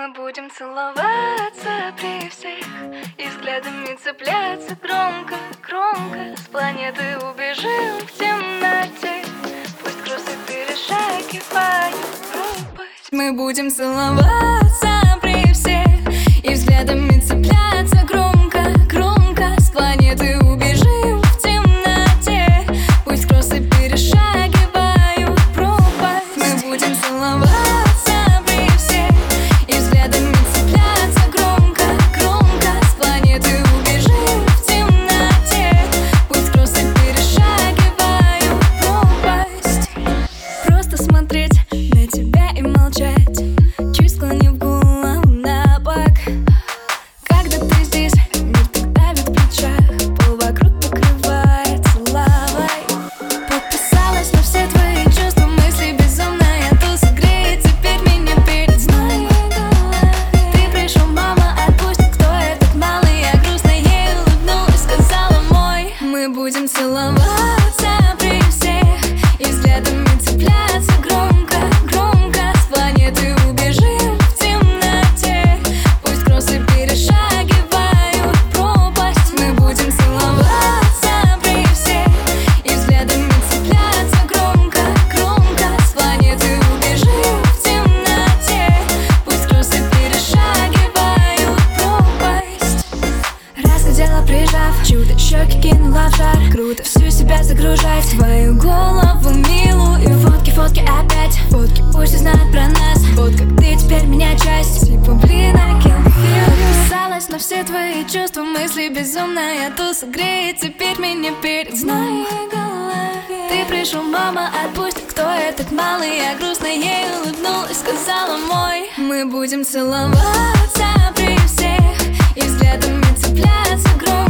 будем целоваться при всех и взглядами цепляться громко, громко. С планеты убежим в темноте, пусть кроссы перешагивают пропасть. Мы будем целоваться при всех и взглядами цепляться громко, громко. С планеты убежим в темноте, пусть кроссы перешагивают пропасть. Мы будем целоваться на тебя и молчать, чуть склонив голову на бок. Когда ты здесь, мир так давит в плечах, пол вокруг покрывается лавой. Подписалась на все твои чувства, мысли безумная туса греет теперь меня перед сном. Ты пришел, мама, отпусти, кто этот малый? Я грустно ей улыбнулась, сказала мой. Мы будем целоваться при всех и взглядами цепляться громко, громко. С планеты убежим в темноте, пусть кроссы перешагивают пропасть. Мы будем целоваться при всех и взглядами цепляться громко, громко. С планеты убежим в темноте, пусть кроссы перешагивают пропасть. Раз хотела, прижав, чудо щеки кинула в жар. Круто всю себя загружать в твою голову милую. И фотки опять, фотки пусть узнают про нас. Вот как ты теперь меня часть, типа блин, I can't feel. Подписалась на все твои чувства, мысли безумная туса греет теперь меня перед сном. Ты пришел, мама, отпусти, кто этот малый? Я грустно ей улыбнулась, сказала мой. Мы будем целоваться при всех и взглядами цепляться громко.